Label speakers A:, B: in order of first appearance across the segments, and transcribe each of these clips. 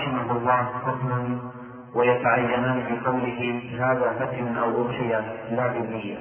A: رحمه الله فصل: ويتعينان بقوله هذا هدي أو أضحية لا بالنية.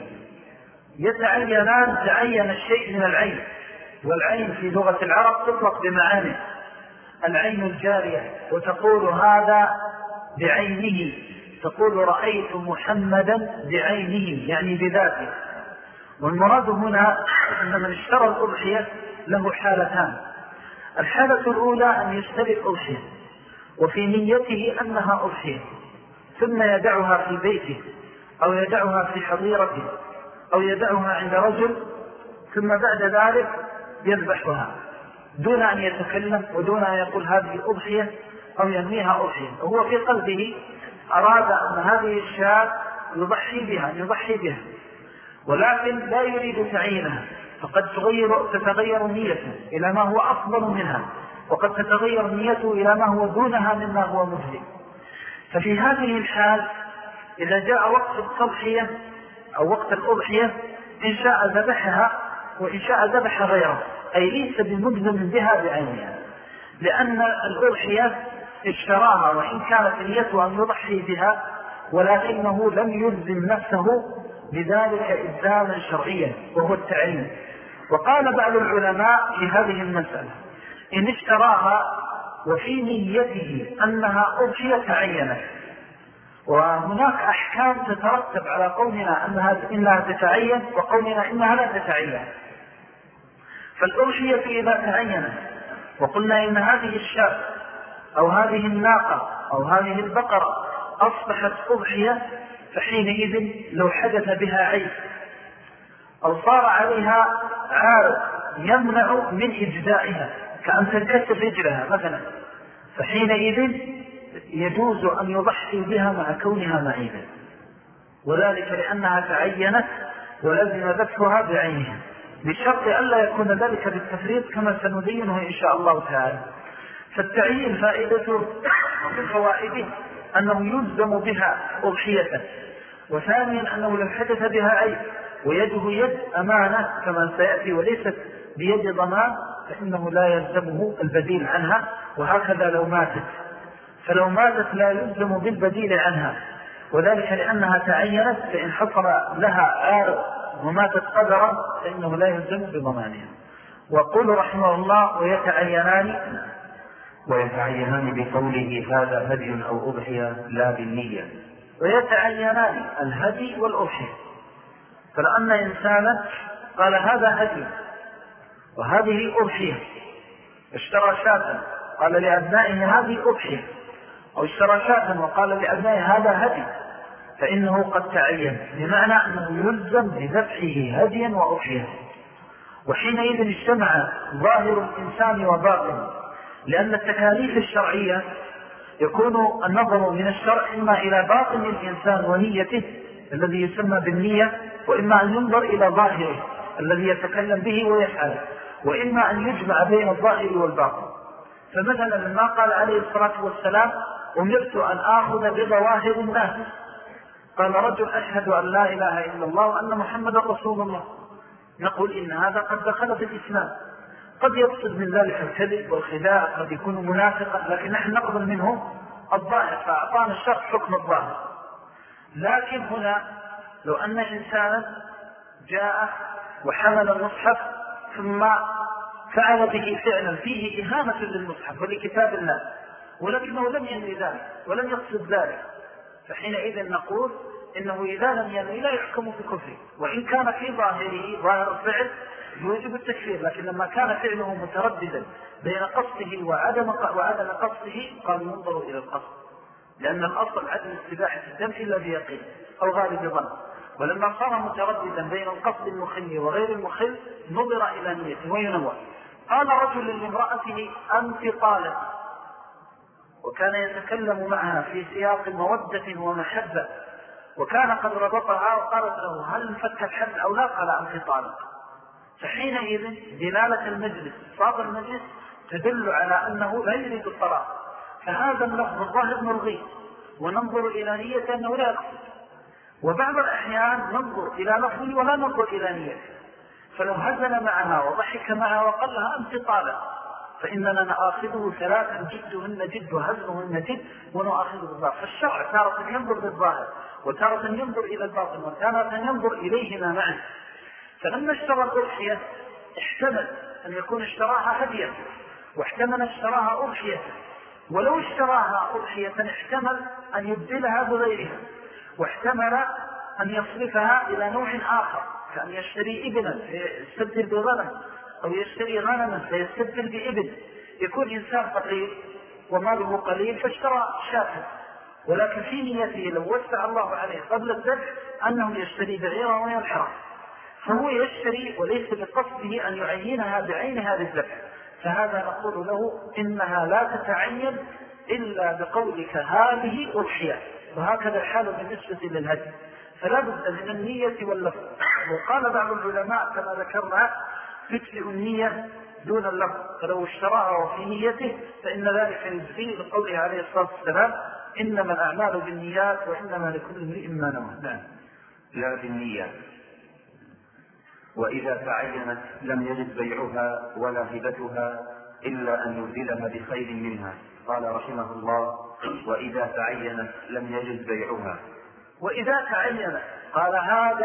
B: يتعينان، تعين الشيء من العين، والعين في لغة العرب تطلق بمعاني: العين الجارية، وتقول هذا بعينه، تقول رأيت محمدا بعينه يعني بذاته. والمراد هنا أن من اشترى الأضحية له حالتان: الحالة الأولى أن يشتري الأضحية وفي نيته أنها أضحية، ثم يدعها في بيته أو يدعها في حظيرته أو يدعها عند رجل، ثم بعد ذلك يذبحها دون أن يتكلم ودون أن يقول هذه أضحية أو ينميها أضحية، وهو في قلبه أراد أن هذه الشاة يضحي بها، ولكن لا يريد تعيينها، فقد تتغير نيته إلى ما هو أفضل منها، وقد تتغير نيته إلى ما هو دونها مما هو مجزي. ففي هذه الحال إذا جاء وقت التضحية أو وقت الأضحية إن شاء ذبحها وإن شاء ذبح غيره، أي ليس بمجزم بها بعينها، لأن الأضحية اشتراها وإن كانت نيته أن يضحي بها، ولكنه لم يلزم نفسه بذلك إلزاما شرعيا وهو التعيين. وقال بعض العلماء في هذه المسألة: إن اشتراها وفي نيته أنها أضحية تعينت. وهناك أحكام تترتب على قولنا إنها تتعين وقولنا إنها لا تتعين. فالأضحية إذا تعينت وقلنا إن هذه الشاة أو هذه الناقة أو هذه البقرة أصبحت أضحية، فحينئذ لو حدث بها عيب أو صار عليها عارض يمنع من إجزائها كأن تنكسر رجلها مثلا، فحينئذ يجوز أن يضحي بها مع كونها معيبة، وذلك لأنها تعينت ولزم ذبحها بعينها، بشرط ألا يكون ذلك بالتفريط كما سنبينه إن شاء الله تعالى. فالتعيين فائدته ومن فوائده أنه يلزم بها أضحية، وثانيا أنه لو حدث بها عيب ويده يد أمانة كما سيأتي وليست بيد ضمان فإنه لا يلزمه البديل عنها، وهكذا لو ماتت، فلو ماتت لا يلزم بالبديل عنها، وذلك لأنها تعينت، فإن حصل لها عارض وماتت قدرا فإنه لا يلزم بضمانها. وقول رحمه الله:
A: ويتعينان بقوله هذا هدي أو أضحية لا بالنية.
B: ويتعينان الهدي والأضحية، فلأن إنسانا قال هذا هدي وهذه أضحية، اشترى شاة قال لأبنائه هذه أضحية، أو اشترى شاة وقال لأبنائه هذا هدي، فإنه قد تعين، بمعنى أنه يلزم بذبحه هديا وأضحية. وحينئذ اجتمع ظاهر الإنسان وباطن، لأن التكاليف الشرعية يكون النظر من الشرع إما إلى باطن الإنسان ونيته الذي يسمى بالنية، وإما أن ينظر إلى ظاهره الذي يتكلم به ويفعله، وإما أن يجمع بين الظاهر والباطن. فمثلا لما قال عليه الصلاة والسلام: أمرت أن آخذ بظواهر الناس، قال رجل: أشهد أن لا إله إلا الله وأن محمد رسول الله، نقول إن هذا قد دخل في الإسلام، قد يقصد من ذلك الكذب والخداع، قد يكون منافقا، لكن نحن نقبل منه الظاهر، فأعطانا الشخص حكم الظاهر. لكن هنا لو أن إنسانا جاء وحمل المصحف ثم فعل به فعلا فيه إهانة للمصحف ولكتاب الله، ولكنه لم ينوي ذلك ولم يقصد ذلك، فحينئذ نقول إنه إذا لم ينوي لا يحكم بكفره، وإن كان في ظاهره ظاهر الفعل يوجب التكفير، لكن لما كان فعله مترددا بين قصده وعدم قصده قال ينظر إلى القصد، لأن الأصل عدم استباحة الدم إلا بيقين أو غالب ظن، ولما صار مترددا بين القصد المخل وغير المخل نظر إلى نيته وينوى. قال رجل لامرأته: أنت طالق، وكان يتكلم معها في سياق مودة ومحبة، وكان قد ربطها وقالت له: هل انفك الحبل أو لا؟ قال: أنت طالق. فحينئذ دلالة المجلس صاب المجلس تدل على أنه لا يريد الطلاق، فهذا اللفظ الظاهر نلغيه وننظر إلى نية أنه لا يقصد. وبعض الأحيان ننظر إلى لفظه ولا ننظر إلى نيته، فلو هزل معها وضحك معها وقال لها: أنت طالق، فإننا نأخذه ثلاثا جدهن جد وهزمهن جد ونأخذه بالظاهر. فالشرع تارة ينظر للظاهر وتارة ينظر إلى الباطن وتارة ينظر إليهما معا. فلما اشترى الأضحية احتمل أن يكون اشتراها هدية، واحتمل اشتراها أضحية، ولو اشتراها أضحية احتمل أن يبدلها بغيرها، واحتمل أن يصرفها إلى نوع آخر، كأن يشتري إبنا فيستبدل بغنم، أو يشتري غنما فيستبدل بإبن. يكون إنسان فقير وماله قليل فاشترى شاة، ولكن في نيته لو وسع الله عليه قبل الذبح أنه يشتري بعيرا وينحرها، فهو يشتري وليس بقصده أن يعينها بعينها للذبح، فهذا نقول له إنها لا تتعين إلا بقولك هذه أضحية. وهكذا الحال بالنسبة للهدي، فلا بد من النية واللفظ. وقال بعض العلماء كما ذكرنا تجزئ النية دون اللفظ، فلو اشتراها وفي نيته فإن ذلك يجزيه بقوله عليه الصلاة والسلام إنما الأعمال بالنيات وإنما لكل امرئ ما نوى.
A: لا بالنية. وإذا تعينت لم يجد بيعها ولا هبتها إلا أن يبدلها بخير منها. قال رحمه الله وإذا تعينت لم يجد بيعها.
B: وإذا تعينت قال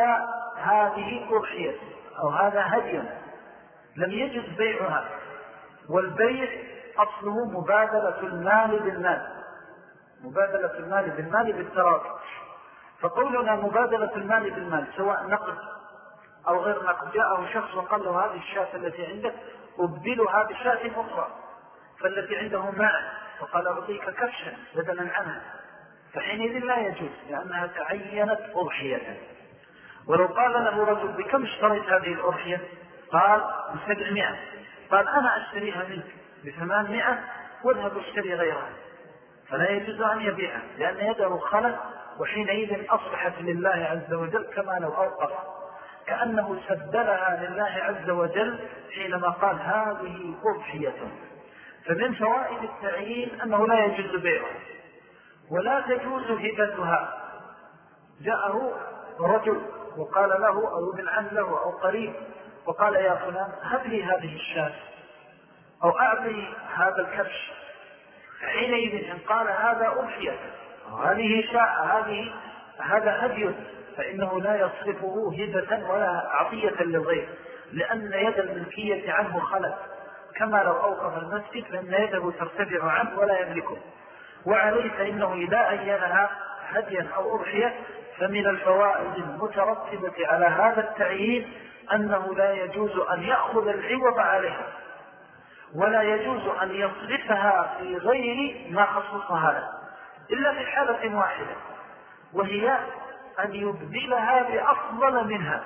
B: هذه أضحية أو هذا هدي لم يجد بيعها، والبيع أصله مبادلة المال بالمال، مبادلة المال بالمال بالتراضي. فقولنا مبادلة المال بالمال سواء نقد أو غير نقد، جاءه شخص وقال له هذه الشاة التي عندك أبدلها بشاة أخرى، فالتي عنده ماء وقال أعطيك كبشا بدلا عنها، فحينئذ لا يجوز لأنها تعينت أضحية. ولو قال له رجل بكم اشتريت هذه الأضحية؟ قال ب700. قال أنا أشتريها منك ب800 واذهب اشتري غيرها، فلا يجوز أن يبيعها لأن يده خلت، وحينئذ أصبحت لله عز وجل كما لو أوقف، كأنه سبلها لله عز وجل حينما قال هذه أضحية. فمن فوائد التعيين أنه لا يجوز بيعها ولا تجوز هبتها. جاءه رجل وقال له أو ابن عم له أو قريب وقال يا فلان هب لي هذه الشاة أو أعطي هذا الكبش، حينئذ إن قال هذا أضحية هذه شاء هذا هدي فإنه لا يصرفه هبة ولا عطية للغير، لأن يد الملكية عنه خلت، كما لو أوقف المسجد فإن يده ترتفع عنه ولا يملكه. وعليه فإنه إذا أينها هديا أو أضحية فمن الفوائد المترتبة على هذا التعيين أنه لا يجوز أن يأخذ العوض عليها، ولا يجوز أن يصرفها في غير ما خصصها له، إلا في حالة واحدة، وهي أن يبدلها بأفضل منها،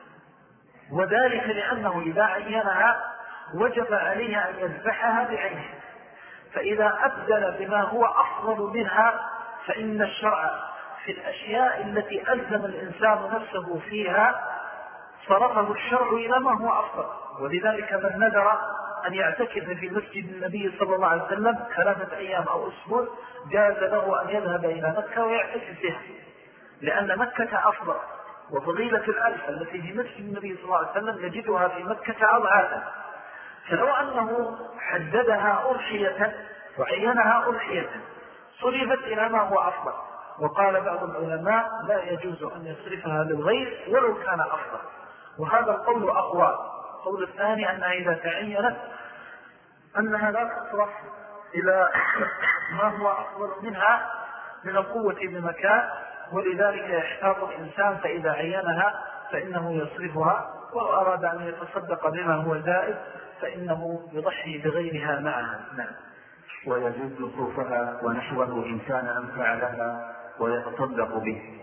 B: وذلك لأنه إذا عينها وجب عليه أن يذبحها بعينه، فإذا أبدل بما هو أفضل منها فإن الشرع في الأشياء التي ألزم الإنسان نفسه فيها صرفه الشرع إلى ما هو أفضل. ولذلك من نذر أن يعتكف في مسجد النبي صلى الله عليه وسلم 3 أيام أو أسبوع جاز له أن يذهب إلى مكة ويعتكف فيها، لأن مكة أفضل، وفضيلة الألف التي في مسجد النبي صلى الله عليه وسلم نجدها في مكة أضعافا. فلو أنه حددها أضحية وعينها أضحية صرفت إلى ما هو أفضل. وقال بعض العلماء لا يجوز أن يصرفها للغير ولو كان أفضل، وهذا القول أقوى. القول الثاني أنها إذا تعينت أنها لا تصرف إلى ما هو أفضل منها من القوة بمكان، ولذلك يحتاط الإنسان فإذا عينها فإنه يصرفها، ولو أراد أن يتصدق بما هو زائد فإنه يضحي بغيرها معها. نعم.
A: ويجوز صوفها ونحوه إن كان أنفع لها ويتصدق به.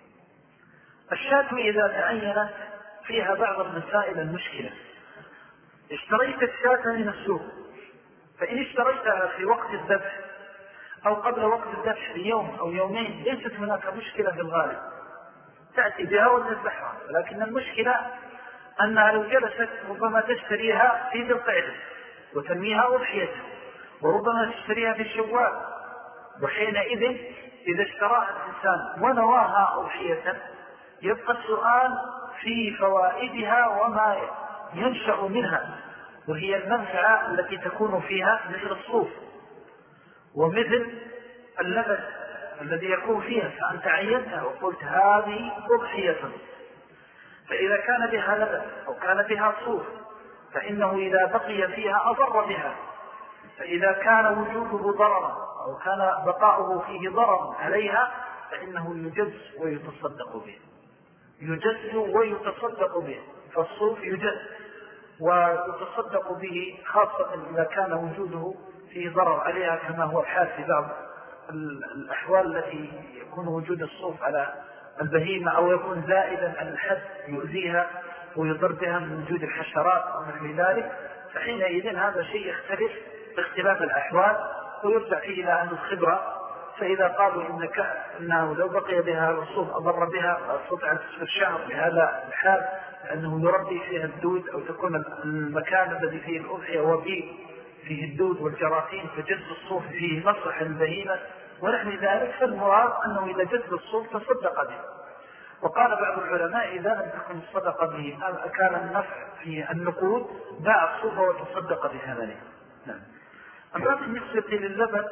B: الشاة إذا تعينت فيها بعض المسائل المشكلة. اشتريت الشاة من السوق، فإن اشتريتها في وقت الذبح أو قبل وقت الذبح بيوم أو يومين ليست هناك مشكلة في الغالب، تأتي بها وتذبحها، ولكن المشكلة أنها لو جلست ربما تشتريها في ذي القعدة وتنميها أضحية، وربما تشتريها في الشوال، وحينئذ إذا اشتراها الإنسان ونواها أضحية يبقى السؤال في فوائدها وما ينشأ منها، وهي المنفعة التي تكون فيها مثل الصوف ومثل اللبن الذي يكون فيها، فأنت عينتها وقلت هذه أضحية، فإذا كان بها لبن أو كان بها صوف فإنه إذا بقي فيها أضر بها، فإذا كان وجوده ضررا أو كان بقاؤه فيه ضرر عليها فإنه يجز ويتصدق به، يجز ويتصدق به، فالصوف يجز ويتصدق به خاصة إذا كان وجوده فيه ضرر عليها، كما هو الحال في بعض الأحوال التي يكون وجود الصوف على البهيمة أو يكون زائدا عن الحد يؤذيها ويضر بها من وجود الحشرات أو مثل ذلك، فحينئذ هذا شيء يختلف باختلاف الأحوال ويرجع فيه إلى أهل الخبرة. فإذا قالوا إنه لو بقي بها الصوف أضر بها فاستطاع في الشهر بهذا الحال لأنه يربي فيها الدود أو تكون المكان الذي فيه الأضحية وفيه الدود والجراثيم فجز الصوف فيه مصلحة البهيمة ونحن ذلك، فالمراد أنه إذا جز الصوف تصدق به. وقال بعض العلماء إذا لم تكن الصدقة به كان النفع في النقود باع الصوف وتصدق بثمنه. أما بالنسبة للبن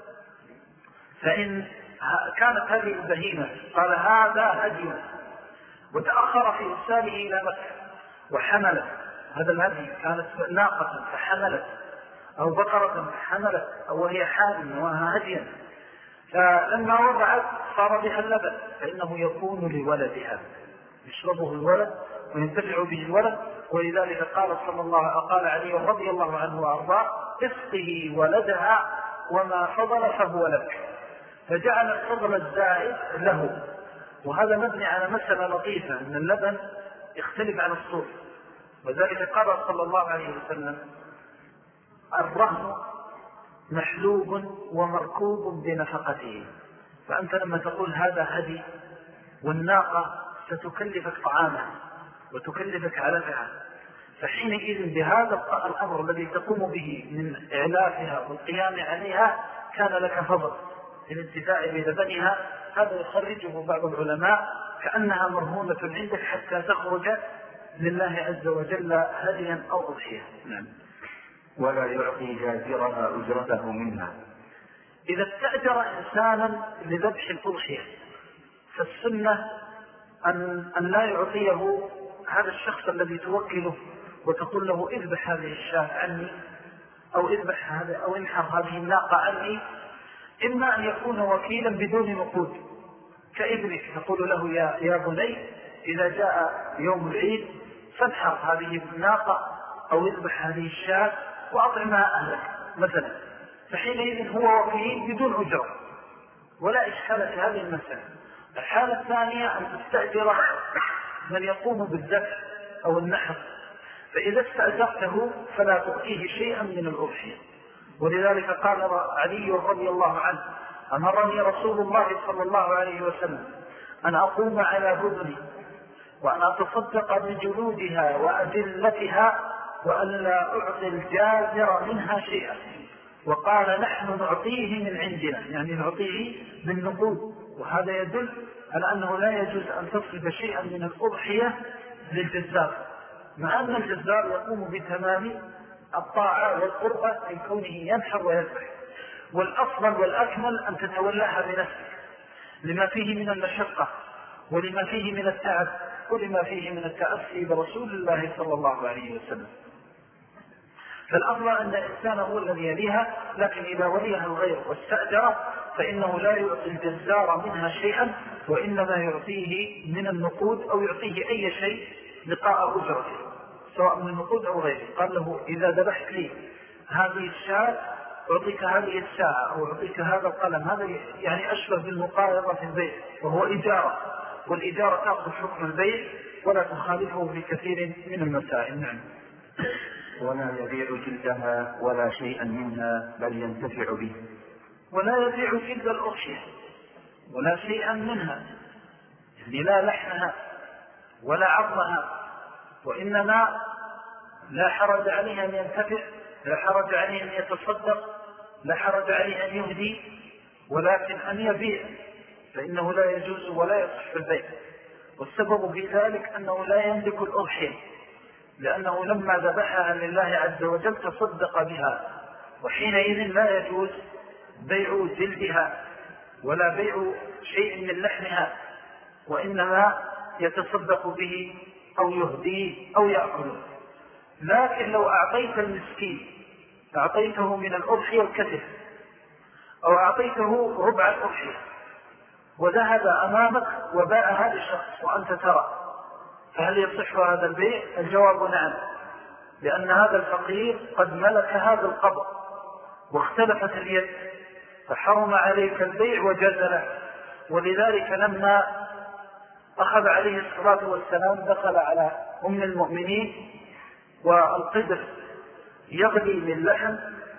B: فإن كانت هذه البهيمة قال هذا هدي وتأخر في إرساله إلى مكة وحملت، هذا الهدي كانت ناقة فحملت أو بقرة فحملت أو وهي حامل وها هديا، فلما وضعت صار بها اللبن فإنه يكون لولدها يشربه الولد وينتفع به الولد. ولذلك قال علي رضي الله عنه وأرضاه اسقه ولدها وما فضل فهو لك، فجعل الفضل الزائد له. وهذا مبني على مسألة لطيفة أن اللبن يختلف عن الصوف، وذلك قال صلى الله عليه وسلم الرهن محلوب ومركوب بنفقته، فأنت لما تقول هذا هدي والناقة ستكلفك طعامها وتكلفك علفها، فحينئذ بهذا الأمر الذي تقوم به من إعلافها والقيام عليها كان لك فضل الانتفاع بلبنها. هذا يخرجه بعض العلماء كأنها مرهونة عندك حتى تخرج لله عز وجل هديا أو أضحية.
A: نعم. ولا يعطي جازرها أجرته منها.
B: إذا استأجر إنسانا لذبح الأضحية فالسنة أن لا يعطيه هذا الشخص الذي توكله وتقول له اذبح هذه الشاة عني أو اذبح هذا أو انحر هذه الناقة عني، إما أن يكون وكيلا بدون نقود كابنك تقول له يا بني إذا جاء يوم العيد فانحر هذه الناقة أو اذبح هذه الشاة وأطعمها أهلك مثلا، فحينئذ هو وكيل بدون أجرة ولا إشكال في هذه المسألة. الحالة الثانية أن تستأجر من يقوم بالذبح أو النحر، فإذا استأجرته فلا تعطيه شيئا من الأضحية. ولذلك قال علي رضي الله عنه أمرني رسول الله صلى الله عليه وسلم أن أقوم على هدني وأن أتصدق بجلودها وأدلتها وأن لا أعطي الجازر منها شيئا، وقال نحن نعطيه من عندنا يعني نعطيه بالنقود. وهذا يدل على أنه لا يجوز أن تصرف شيئا من الأضحية للجزار، مع أن الجزار يقوم بتمام الطاعة والقربة في كونه ينحر ويذبح، والأفضل والأكمل أن تتولاها بنفسك لما فيه من المشقة ولما فيه من التعب ولما فيه من التأسي برسول الله صلى الله عليه وسلم. فالأفضل أن الإنسان هو الذي يليها، لكن إذا وليها الغير واستأجر فإنه لا يعطي الجزار منها شيئا وإنما يعطيه من النقود أو يعطيه أي شيء لقاء أجرته سواء من النقود أو غيره. قال له إذا ذبحت لي هذه الشاة أعطيك هذه الساعة أو أعطيك هذا القلم، هذا يعني أشبه بالمقايضة في البيع وهو إجارة، والإجارة تأخذ حكم البيع ولا تخالفه في كثير من المسائل. نعم.
A: ولا يبيع جلدها ولا شيئا منها بل ينتفع به.
B: ولا يبيع جلد الأضحية ولا شيئا منها، يعني لا لحمها ولا عظمها، وإنما لا حرج عليه أن ينتفع، لا حرج عليه أن يتصدق، لا حرج عليه أن يهدي، ولكن أن يبيع فإنه لا يجوز ولا يصح في البيع. والسبب في ذلك أنه لا يملك الأضحية لأنه لما ذبحها لله عز وجل تصدق بها، وحينئذ لا يجوز بيع جلدها ولا بيع شيء من لحمها، وإنما يتصدق به أو يهديه أو يأكله. لكن لو أعطيت المسكين، أعطيته من الأضحية الكتف أو أعطيته ربع الأضحية وذهب أمامك وباعها لشخص وأنت ترى، فهل يصح هذا البيع؟ الجواب نعم، لأن هذا الفقير قد ملك هذا القبض واختلفت اليد، فحرم عليك البيع وجاز له. ولذلك لما أخذ عليه الصلاة والسلام دخل على أم المؤمنين والقدر يغلي من لحم،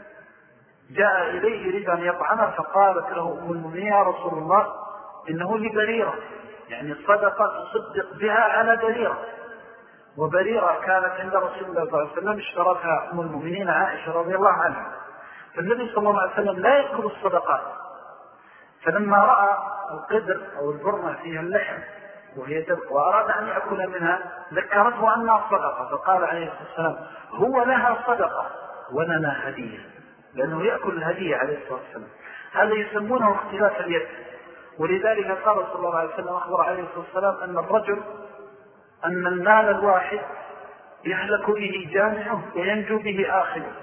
B: جاء إليه يريد أن يطعمه، فقالت له أم المؤمنين يا رسول الله إنه لبريرة، يعني الصدقة تصدق بها على بريرة، وبريرة كانت عند رسول الله صلى الله عليه وسلم اشترتها أم المؤمنين عائشة رضي الله عنها. فالنبي صلى الله عليه وسلم لا يذكر الصدقات، فلما رأى القدر أو البرمة فيها اللحم وأراد أن يأكل منها ذكرته أنها صدقة، فقال عليه الصلاة والسلام هو لها صدقة ولنا هدية، لأنه يأكل الهدية عليه الصلاة والسلام. هذا يسمونه اختلاف اليد. ولذلك قال صلى الله عليه وسلم أخبر عليه الصلاة والسلام أن المال الواحد يهلك به جامعه وينجو به آخره،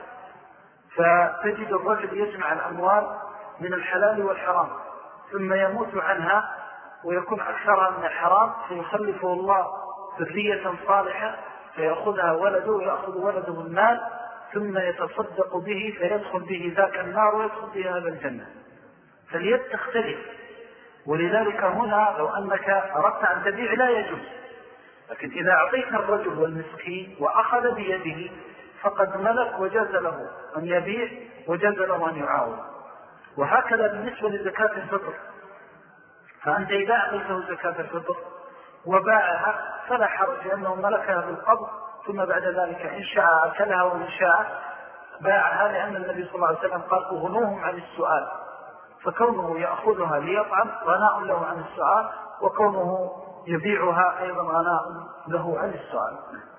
B: فتجد الرجل يجمع الأموال من الحلال والحرام ثم يموت عنها ويكون أكثرها من الحرام، فيخلفه الله ذرية صالحة فيأخذها ولده ويأخذ ولده المال ثم يتصدق به فيدخل به ذاك النار ويدخل به هذا الجنة. فاليد تختلف. ولذلك هنا لو أنك أردت أن تبيع لا يجوز، لكن إذا أعطيت الرجل والمسكين وأخذ بيده فقد ملك وجاز له أن يبيع وجاز له أن يعاود. وهكذا بالنسبة لزكاة الفطر، فأنت إذا أعطيته زكاة الفطر وباعها فلا حرج لأنه ملكها بالقبض، ثم بعد ذلك إن شاء أكلها وإن شاء باعها، لأن النبي صلى الله عليه وسلم قال أغنوهم عن السؤال، فكونه يأخذها ليطعم غناء له عن السؤال، وكونه يبيعها أيضا غناء له عن السؤال.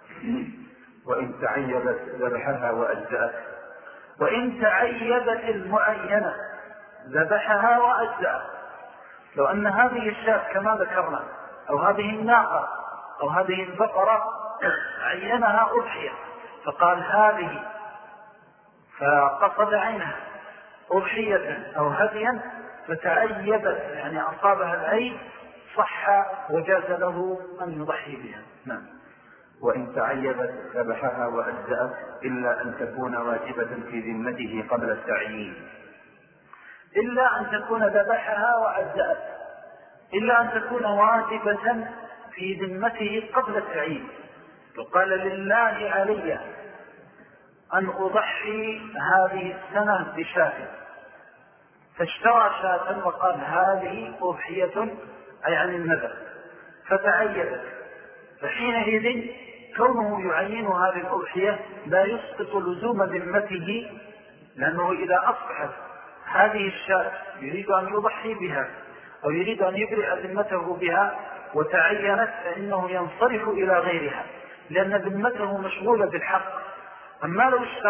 A: وإن تعيبت ذبحها وأجزأت.
B: وإن تعيبت المعينة ذبحها وأجزأت. لو أن هذه الشاة كما ذكرنا أو هذه الناقة أو هذه البقرة عينها أضحية فقال هذه، فقصد عينها أضحية أو هديا فتعيبت يعني أصابها العيب، صح وجاز له أن يضحي بها.
A: نعم. وإن تعيبت ذبحها وأجزأت إلا أن تكون واجبة في ذمته قبل التعيين.
B: إلا أن تكون ذبحها وأجزأت، إلا أن تكون واجبة في ذمته قبل التعيين. وقال لله علي أن أضحي هذه السنة بشاة، فاشترى شاة وقال هذه أضحية أي عن النذر، فتعيبت، فحينئذ كونه يعين هذه الأضحية لا يسقط لزوم ذمته، لأنه إذا أصبحت هذه الشاة يريد أن يضحي بها أو يريد أن يبرئ ذمته بها وتعينت فإنه ينصرف إلى غيرها، لأن ذمته مشغولة بالحق. أما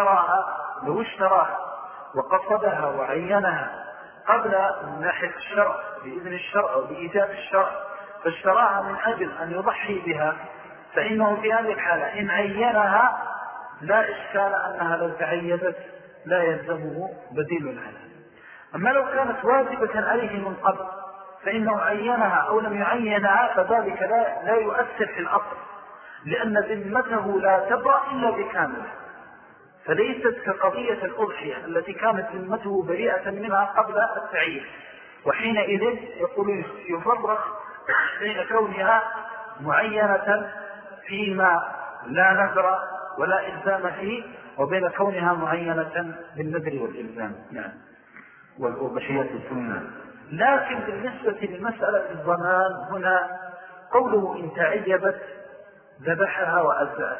B: لو اشتراها وقصدها وعينها قبل من ناحية الشرع بإذن الشرع أو بإيجاب الشرع، فاشتراها من أجل أن يضحي بها، فإنه في هذه الحالة إن عينها لا إشكال أنها لو تعيبت لا يلزمه بديل عنها. أما لو كانت واجبة عليه من قبل فإنه عينها أو لم يعينها فذلك لا يؤثر في الأصل، لأن ذمته لا تبرأ إلا بكامل، فليست كقضية الأضحية التي كانت ذمته بريئة منها قبل التعيين. وحينئذ يقول يفرق بين كونها معينة فيما لا نذر ولا إلزام فيه وبين كونها معينة بالنذر والإلزام.
A: نعم. والأضحية سنة.
B: لكن بالنسبة لمسألة الضمان هنا قوله إن تعيبت ذبحها وأجزأت،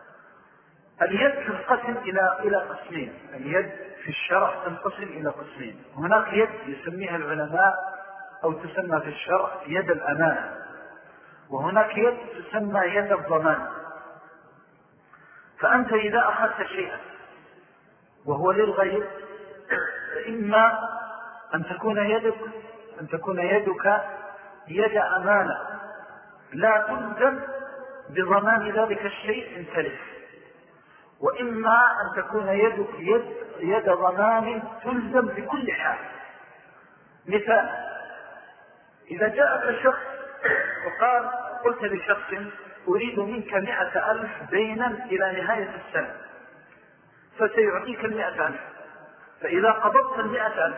B: اليد تنقسم إلى قسمين. اليد في الشرع تنقسم إلى قسمين. هناك يد يسميها العلماء أو تسمى في الشرع يد الأمانة، وهناك يد تسمى يد الضمان. فأنت إذا أخذت شيئا وهو للغير فإما أن تكون يدك يد أمانة لا تلزم بضمان ذلك الشيء إن تلف، وإما أن تكون يدك يد ضمان تلزم بكل حال. مثال: إذا جاءك شخص وقال قلت لشخص أريد منك 100,000 دينا إلى نهاية السنة، فسيعطيك 100,000، فإذا قبضت 100,000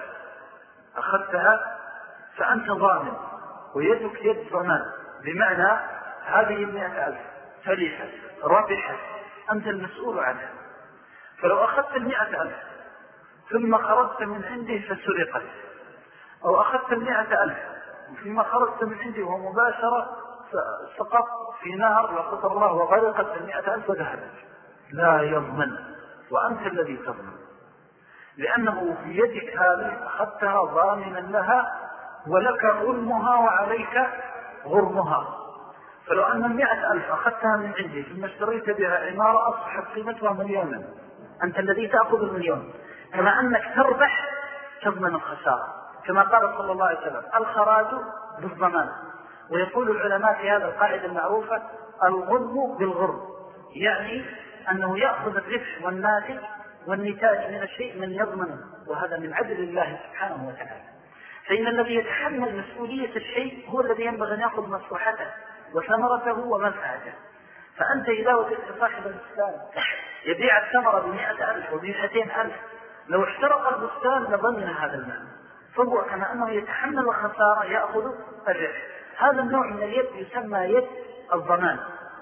B: أخذتها فأنت ضامن ويدك يد ضمان، بمعنى هذه 100,000 فليحت ربحت أنت المسؤول عنها. فلو أخذت 100,000 ثم خرجت من عنده فسرقت، أو أخذت 100,000 ثم خرجت من عنده ومباشرة سقط في نهر لا قدر الله وغرقت 100,000 وذهبت، لا يضمن وأنت الذي تضمن، لأنه في يدك هذه أخذتها ضامنا لها ولك غرمها وعليك غرمها. فلو أن 100,000 أخذتها من عندي ثم اشتريت بها عمارة أصبحت قيمتها 1,000,000، أنت الذي تأخذ 1,000,000، كما أنك تربح تضمن الخسارة، كما قال صلى الله عليه وسلم: الخراج بالضمان. ويقول العلماء في هذا القاعدة المعروفة: الغرم بالغرم، يعني أنه يأخذ الربح والنتاج من الشيء من يضمنه، وهذا من عدل الله سبحانه وتعالى. فإن الذي يتحمل مسؤولية الشيء هو الذي ينبغي أن يأخذ مصلحته وثمرته ومنفعته. فأنت إذا وجدت صاحب البستان يبيع الثمرة ب100,000 وب200,000، لو احترق البستان لضمن هذا المال، فهو كما أنه يتحمل الخسارة يأخذ الربح. هذا النوع من اليد يسمى يد الضمان،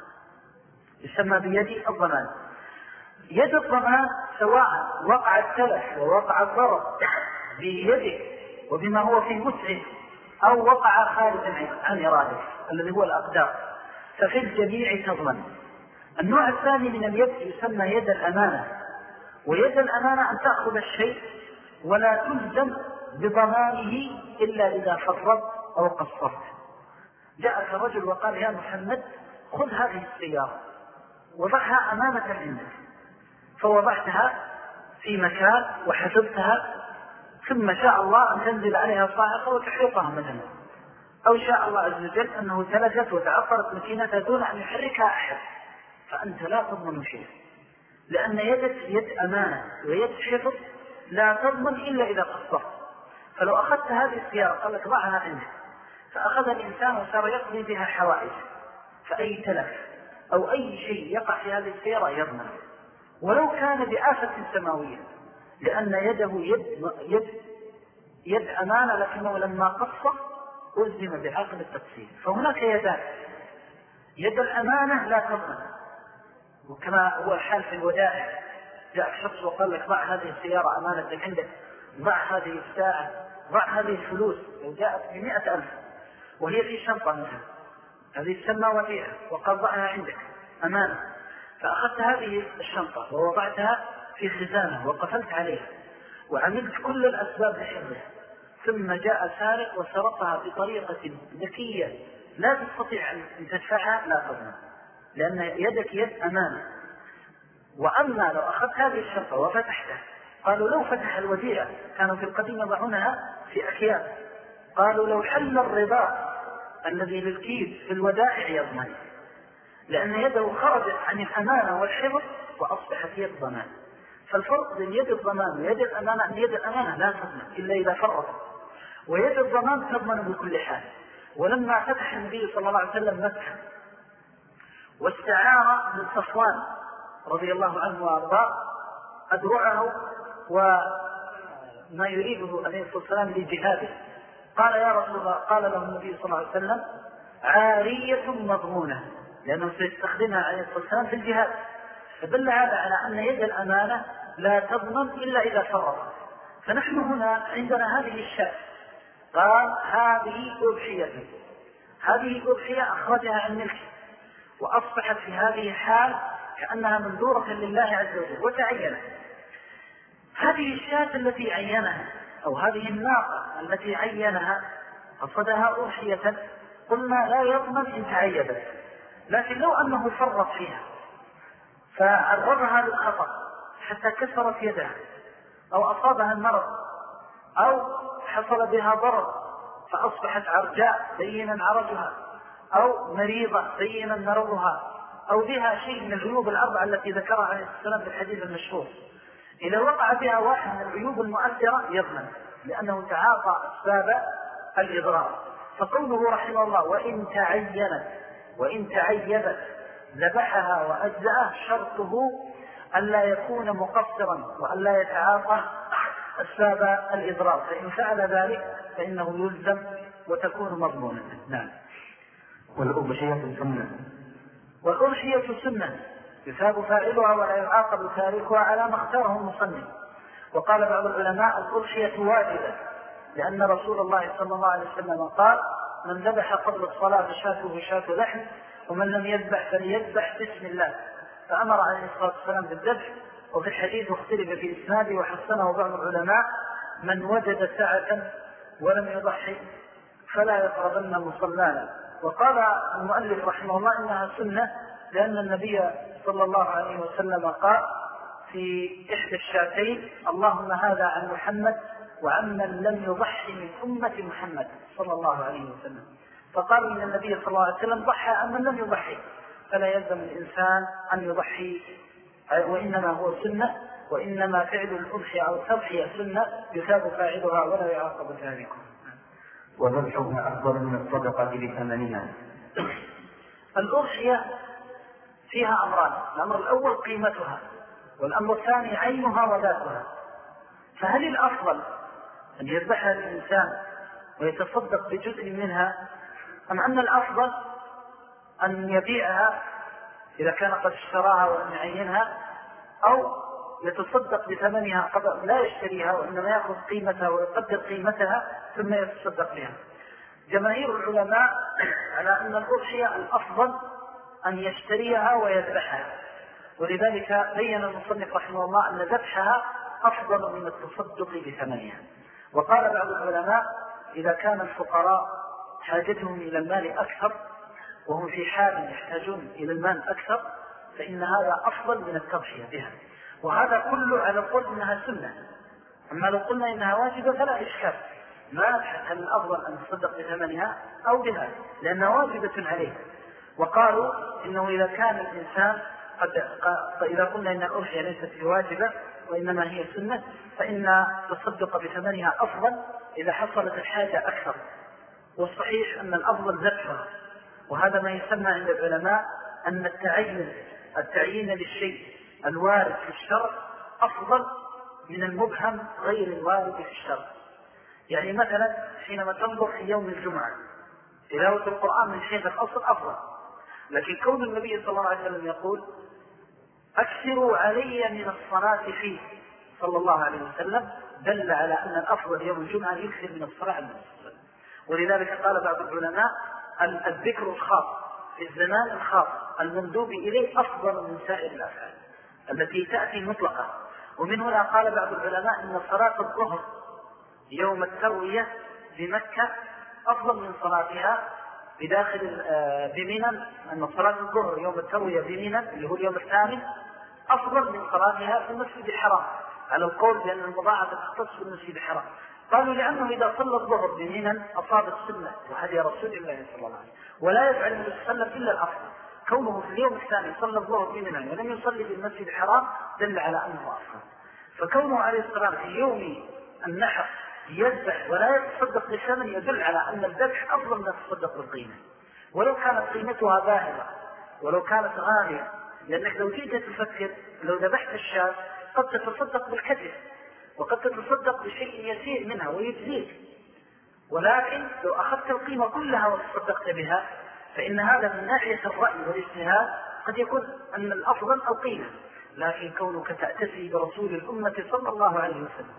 B: يسمى بيد الضمان. يد الضمان سواء وقع التلف ووقع الضرر بيدك وبما هو في وسعه، أو وقع خارجا عن إرادك الذي هو الأقدار، ففي الجميع تضمن. النوع الثاني من اليد يسمى يد الأمانة، ويد الأمانة أن تأخذ الشيء ولا تلزم بضمانه إلا إذا فرط أو قصرت. جاءك رجل وقال: يا محمد خذ هذه السيارة وضعها أمانة عندك، فوضعتها في مكان وحفظتها، ثم شاء الله أن تنزل عليها صاعقة وتحرقها مثلا، أو شاء الله عز وجل أنه تلفت وتعطلت ماكينتها دون أن يحركها أحد، فأنت لا تضمن شيء، لأن يدك يد أمانة ويد حفظ لا تضمن إلا إذا قصرت. فلو أخذت هذه السيارة قال لك ضعها عندك، فأخذ الإنسان وصار يقضي بها حوائج، فأي تلف أو أي شيء يقع في هذه السيارة يضمن، ولو كان بآفة سماوية، لأن يده يد أمانة، لكنه لما قصر ألزم بعقد التقسيم. فهناك يدان: يد الأمانة لا تضمن، وكما هو الحال في الودائع، جاء شخص وقال لك ضع هذه السيارة أمانة عندك، ضع هذه الساعة، ضع هذه الفلوس، لو جاءت ب100,000 وهي في شنطة مثلا، هذه تسمى وديعة، وقال ضعها عندك أمانة، فأخذت هذه الشنطة ووضعتها في خزانة وقفلت عليها وعملت كل الأسباب لحفظها، ثم جاء سارق وسرقها بطريقة ذكية لا تستطيع أن تدفعها، لا تضمن، لأن يدك يد أمانة. وأما لو أخذت هذه الشنطة وفتحتها، قالوا لو فتح الوديعة، كانوا في القديم يضعونها في أكياس، قالوا لو حل الرباط الذي للكيس في الودائع يضمن، لأن يده خرجت عن الأمانة والحفظ وأصبحت يد ضمان. فالفرق بين يد الضمان ويد الأمانة أن يد الأمانة لا تضمن إلا إذا فرط، ويد الضمان تضمن بكل حال. ولما فتح النبي صلى الله عليه وسلم مكة واستعار من صفوان رضي الله عنه وأرضاه أدرعه وما يريده عليه الصلاة والسلام لجهاده، قال: يا رسول الله، قال له النبي صلى الله عليه وسلم: عارية مضمونة، لأنه سيستخدمها عليه الصلاة والسلام في الجهاد. فدل هذا على أن يد الأمانة لا تضمن إلا إذا فرط. فنحن هنا عندنا هذه الشاة، قال: هذه أضحية، هذه أضحية أخرجها عن ملكه، وأصبحت في هذه الحال كأنها منذورة لله عز وجل وتعينت. هذه الشاة التي عينها، أو هذه الناقة التي عينها قصدها أضحية، قلنا لا يضمن إن تعيبت، لكن لو أنه فرط فيها فعرضها للخطر حتى كسرت يدها أو أصابها المرض أو حصل بها ضرر فأصبحت عرجاء بينا عرجها أو مريضة بينا مرضها أو بها شيء من العيوب الأربعة التي ذكرها عليه السلام في الحديث المشهور، إذا وقع بها واحد من العيوب المؤثرة يضمن لأنه تعاطى أسباب الإضرار. فقوله رحمه الله وإن تعيبت ذبحها وأجزأه شرطه ألا يكون مقصرا وألا يتعاطى أسباب الإضرار، فإن فعل ذلك فإنه يلزم وتكون مضمونا. نعم.
A: والأضحية سنة.
B: والأضحية سنة يثاب فاعلها ولا يعاقب تاركها على ما اختاره المصنف. وقال بعض العلماء الأضحية واجبة لأن رسول الله صلى الله عليه وسلم قال من ذبح قبل الصلاة شاته شاة لحم ومن لم يذبح فليذبح بسم الله، فأمر عليه الصلاة والسلام بالذبح. وفي الحديث اختلف في إسناده وحسنه بعض العلماء من وجد سعة ولم يضحي فلا يقربن مصلانا. وقال المؤلف رحمه الله إنها سنة لأن النبي صلى الله عليه وسلم قال في إحدى الشاتين اللهم هذا عن محمد وعمن لم يضحي من أمة محمد صلى الله عليه وسلم، فقال إن النبي صلى الله عليه وسلم ضحى عمن لم يضحي، فلا يلزم الإنسان أن يضحي، وإنما هو سنة، وإنما فعل الأضحية أو التضحية سنة يثاب فاعلها ولا يعاقب تاركها.
A: وذبحها أفضل من الصدقة بثمنها.
B: الأضحية فيها أمران، الأمر الأول قيمتها، والأمر الثاني عينها وذاتها. فهل الأفضل أن يذبحها الإنسان ويتصدق بجزء منها، أم أن الأفضل أن يبيعها إذا كان قد اشتراها وأن يعينها، أو يتصدق بثمنها قبل لا يشتريها وإنما يأخذ قيمتها ويقدر قيمتها ثم يتصدق بها؟ جماهير العلماء على أن الأضحية الأفضل أن يشتريها ويذبحها، ولذلك بين المصنف رحمه الله أن ذبحها أفضل من التصدق بثمنها. وقال بعض العلماء إذا كان الفقراء حاجتهم إلى المال أكثر وهم في حال يحتاجون إلى المال أكثر فإن هذا أفضل من التضحية بها، وهذا كله على القول إنها سنة. أما لو قلنا إنها واجبة فلا إشكال، ما نبحث هل الأفضل أن تصدق بثمنها أو بها لأنها واجبة عليه. وقالوا إنه إذا كان الإنسان إذا قلنا إن الأضحية ليست بواجبة وإنما هي سنة فإن تصدق بثمنها أفضل إذا حصلت الحاجة أكثر، والصحيح أن الأفضل ذبحها. وهذا ما يسمى عند العلماء أن التعيين للشيء الوارد في الشرع أفضل من المبهم غير الوارد في الشرع. يعني مثلا حينما تنظر في يوم الجمعة تلاوة القرآن من حيث الأصل أفضل، لكن كون النبي صلى الله عليه وسلم يقول أكثروا علي من الصلاة فيه صلى الله عليه وسلم دل على أن الأفضل يوم الجمعة يكثر من الصلاة على النبي صلى الله عليه وسلم. ولذلك قال بعض العلماء الذكر الخاص في الزمان الخاص المندوب إليه أفضل من سائر الأفعال التي تأتي مطلقة. ومن هنا قال بعض العلماء أن صلاة الظهر يوم التروية بمكة أفضل من صلاتها بداخل بمنى، أن صلاة الظهر يوم التروية بمنى اللي هو اليوم الثامن أفضل من صلاتها في المسجد الحرام، على القول بأن المضاعفة تختص في المسجد الحرام. قالوا لأنه إذا صلى الظهر بمنى أصاب السنة وهدي رسول الله صلى الله عليه وسلم، ولا يفعل النبي صلى الله عليه وسلم إلا الأفضل. كونه في اليوم الثاني صلى الظهر بمنى ولم يصلي في المسجد الحرام دل على أنه أفضل. فكونه عليه السلام في يوم النحر يذبح ولا يتصدق بثمن يدل على أن الذبح أفضل من التصدق بالقيمة، ولو كانت قيمتها باهظة ولو كانت غالية. لأنك لو جيت تفكر لو ذبحت الشاة قد تتصدق بالكثير وقد تتصدق بشيء يسير منها ويجزيك، ولكن لو أخذت القيمة كلها وتصدقت بها فإن هذا من ناحية الرأي والاجتهاد قد يكون أن الأفضل القيمة، لكن كونك تأتسي برسول الأمة صلى الله عليه وسلم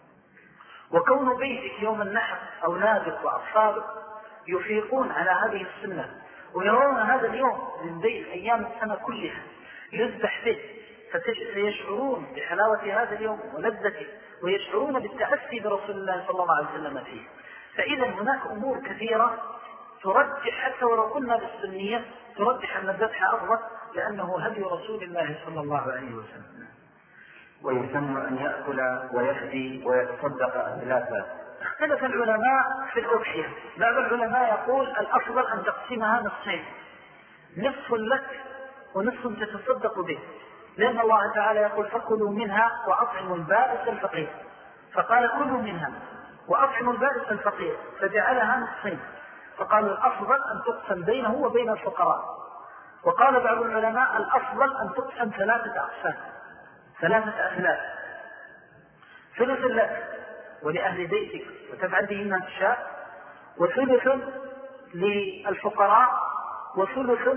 B: وكون بيتك يوم النحر أولادك وأطفالك يفيقون على هذه السنة ويرون هذا اليوم من بين أيام السنة كلها يذبح به، فسيشعرون بحلاوة هذا اليوم ولذته ويشعرون بالتأسي برسول الله صلى الله عليه وسلم فيه. فإذا هناك أمور كثيرة ترجح حتى ولو قلنا بالسنية ترجح أن الذبح أفضل لأنه هدي رسول الله صلى الله عليه وسلم.
A: ويسمى أن يأكل ويهدي ويتصدق أهلافا.
B: اختلف العلماء في الأضحية. بعض العلماء يقول الأفضل أن تقسمها نصفين، نصف لك ونصف تتصدق به، لأن الله تعالى يقول فكلوا منها وأطعموا البائس الفقير، فقال كلوا منها وأطعموا البائس الفقير فجعلها نصفين، فقالوا الأفضل أن تقسم بينه وبين الفقراء. وقال بعض العلماء الأفضل أن تقسم 3 أقسام، 3 أثلاث، ثلث لك ولأهل بيتك وتفعل به ما تشاء، وثلث للفقراء، وثلث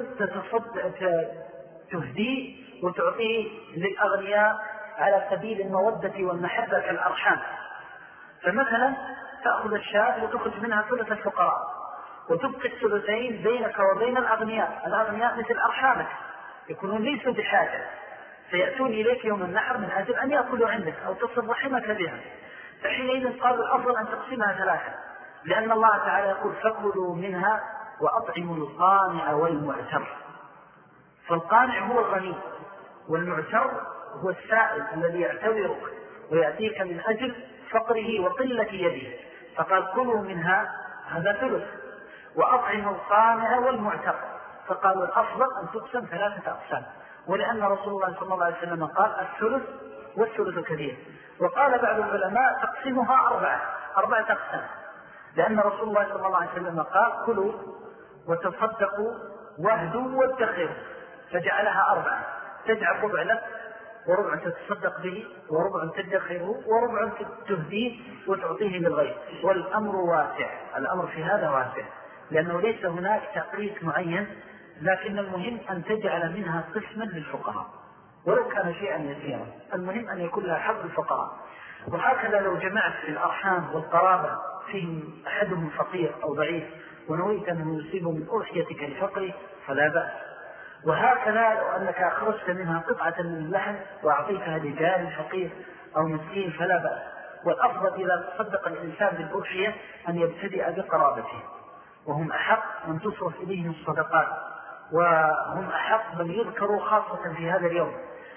B: تهديه وتعطيه للأغنياء على سبيل المودة والمحبة كالأرحام. فمثلا تأخذ الشاة وتخرج منها ثلث الفقراء وتبقي الثلثين بينك وبين الأغنياء. الأغنياء مثل أرحامك يكونون ليسوا بحاجة، فيأتون إليك يوم النحر من أجل أن يأكلوا عندك أو تصل رحمك بها. فحينئذ قالوا الأفضل أن تقسمها 3، لأن الله تعالى يقول فكلوا منها وأطعموا القانع والمعتر. فالقانع هو الغني، والمعتر هو السائل الذي يعتبرك ويأتيك من أجل فقره وقلة يده. فقال كلوا منها، هذا ثلث، وأطعموا القانع والمعتر، فقالوا الأفضل أن تقسم 3 أقسام، ولأن رسول الله صلى الله عليه وسلم قال الثلث والثلث كثير. وقال بعض العلماء تقسمها 4 أقسام، لأن رسول الله صلى الله عليه وسلم قال كلوا وتصدقوا واهدوا وادخروا، فجعلها 4، تجعل ربع لك وربع تتصدق به وربع تدخره وربع تهديه وتعطيه للغير. والأمر واسع، الأمر في هذا واسع، لأنه ليس هناك تقريط معين، لكن المهم أن تجعل منها قسما للفقراء ولو كان شيئا يسيرا، المهم أن يكون لها حق الفقراء. وهكذا لو جمعت في الأرحام والقرابة فيهم أحدهم فقير أو ضعيف ونويت أنه يصيب من أضحيتك لفقره فلا بأس. وهكذا لو أنك أخرجت منها قطعة من اللحم وأعطيتها لجار فقير أو مسكين فلا بأس. والأفضل إذا تصدق الإنسان بالأضحية أن يبتدئ بقرابته، وهم أحق من تصرف إليهم الصدقات، وهم أحق من يذكروا خاصة في هذا اليوم،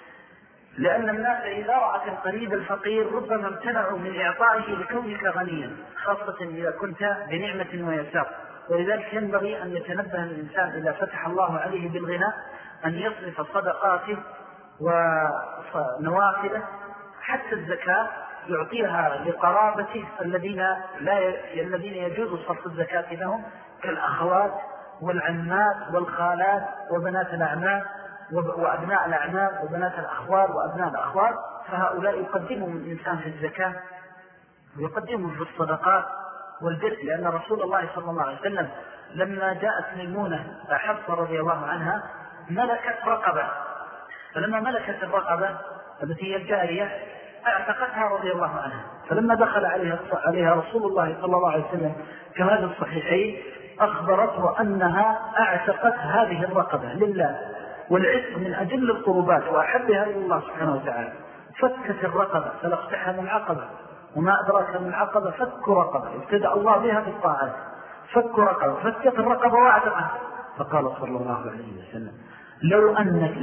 B: لأن الناس إذا رأت القريب الفقير ربما امتنعوا من إعطائه لكونك غنيا، خاصة إذا كنت بنعمة ويسار. ولذلك ينبغي أن يتنبه الإنسان إذا فتح الله عليه بالغنى أن يصرف صدقاته ونوافله، حتى الزكاة يعطيها لقرابته الذين يجوز صرف الزكاة لهم، كالأخوات والعمات والخالات وبنات الأعمام وأبناء الأعمام وبنات الأخوال وأبناء الأخوال، فهؤلاء يقدمهم الإنسان في الزكاة ويقدمهم في الصدقات والبر. لأن رسول الله صلى الله عليه وسلم لما جاءت ميمونة حفصة رضي الله عنها ملكت رقبة، فلما ملكت الرقبة التي هي الجارية اعتقتها رضي الله عنها، فلما دخل عليها رسول الله صلى الله عليه وسلم كما في الصحيحين أخبرته أنها اعتقت هذه الرقبة لله، والعتق من أجل القربات وأحبها إلى الله سبحانه وتعالى. فكت الرقبة فلاقتحم العقبة، وما أدراك من العقبة فك رقبة، ابتدأ الله بها بالطاعات، فك رقبة، فكت الرقبة واعتقها. فقال صلى الله عليه وسلم لو أنك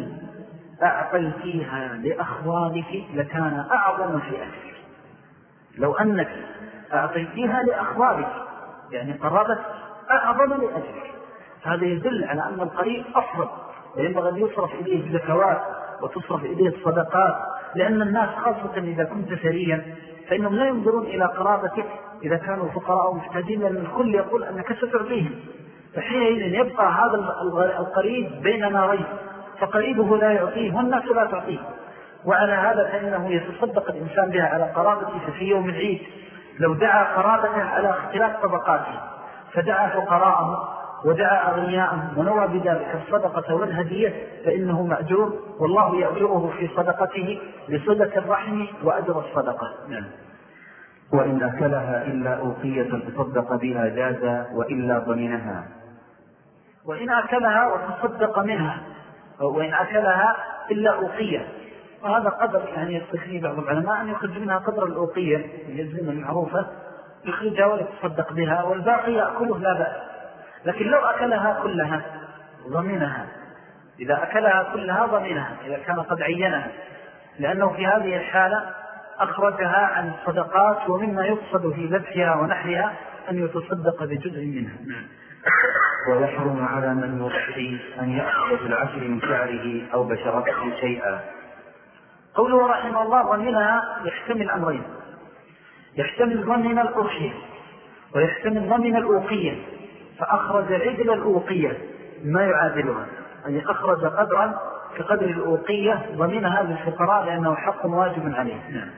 B: أعطيتيها لأخوالك لكان أعظم في أجلك. لو أنك أعطيتيها لأخوالك يعني قرابة أعظم لأجلك. هذا يدل على أن القريب أفضل، وينبغي أن يصرف إليه الزكوات وتصرف إليه الصدقات، لأن الناس خاصة إذا كنت ثريا فإنهم لا ينظرون إلى قرابتك إذا كانوا فقراء ومحتاجين، لأن الكل يقول أنك ستعطيهم، فحينئذ يبقى هذا القريب بين نارين، فقريبه لا يعطيه والناس لا تعطيه. وعلى هذا فإنه يتصدق الإنسان بها على قرابته في يوم العيد. لو دعا قرابته على اختلاف طبقاته فدعا فقراءه ودعا أغنياءه ونوى بذلك الصدقة والهدية فإنه مأجور، والله يأجره في صدقته لصلة الرحم وأجر الصدقة. نعم.
A: وإن أكلها إلا أوقية تصدق بها جاز وإلا ضمنها.
B: وإن أكلها وتصدق منها، وإن أكلها إلا أوقية، وهذا قدر يعني يستخدم بعض العلماء أن يخرج منها قدر الأوقية الجزمة المعروفة يخرجها ويتصدق بها، والباقي يأكله لا بأس. لكن لو أكلها كلها ضمنها، إذا أكلها كلها ضمنها إذا كان قد عينها، لأنه في هذه الحالة أخرجها عن الصدقات، ومما يقصد في ذبحها ونحرها أن يتصدق بجزء منها.
A: ويحرم على من يضحي أن يأخذ في العشر من شعره أو بشرته شيئا.
B: قوله رحمه الله ضمنها يحتمل أمرين، يحتمل ضمن الأضحية ويحتمل ضمن الأوقية، فأخرج عدل الأوقية ما يعادلها، يعني أخرج قدرا كقدر الأوقية ضمنها للفقراء لأنه حق واجب عليه.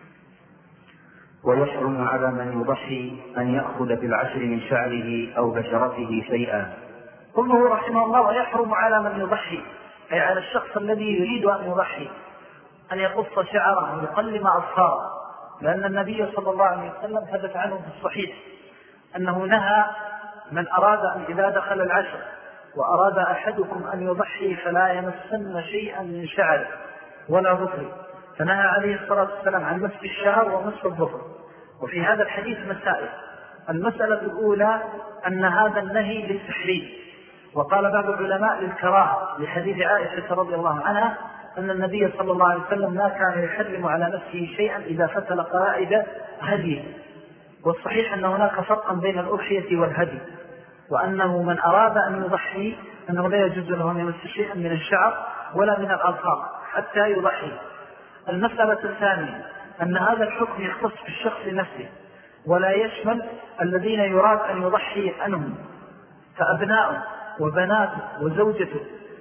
A: ويحرم على من يضحي أن يأخذ في العشر من شعره أو بشرته شيئا.
B: قوله رحمه الله ويحرم على من يضحي، أي على الشخص الذي يريد أن يضحي أن يقص شعره ويقلم أظفاره، لأن النبي صلى الله عليه وسلم حدث عنه في الصحيح أنه نهى من أراد أن إذا دخل العشر وأراد أحدكم أن يضحي فلا يمسن شيئا من شعره ولا ظفره، فنهى عليه الصلاة والسلام عن مس الشعر ومس الظفر. وفي هذا الحديث مسائل. المسألة الأولى أن هذا النهي للتحريم، وقال بعض العلماء للكراهة لحديث عائشة رضي الله عنها أن النبي صلى الله عليه وسلم ما كان يحرم على نفسه شيئا إذا فتل قائد هديه. والصحيح أن هناك فرقا بين الأضحية والهدي، وأنه من أراد أن يضحي أنه لا يجوز له أن يمس شيئا من الشعر ولا من الأظفار حتى يضحي. المسألة الثانية أن هذا الحكم يختص بالشخص نفسه ولا يشمل الذين يراد أن يضحي عنهم، فأبناؤه وبناته وزوجته،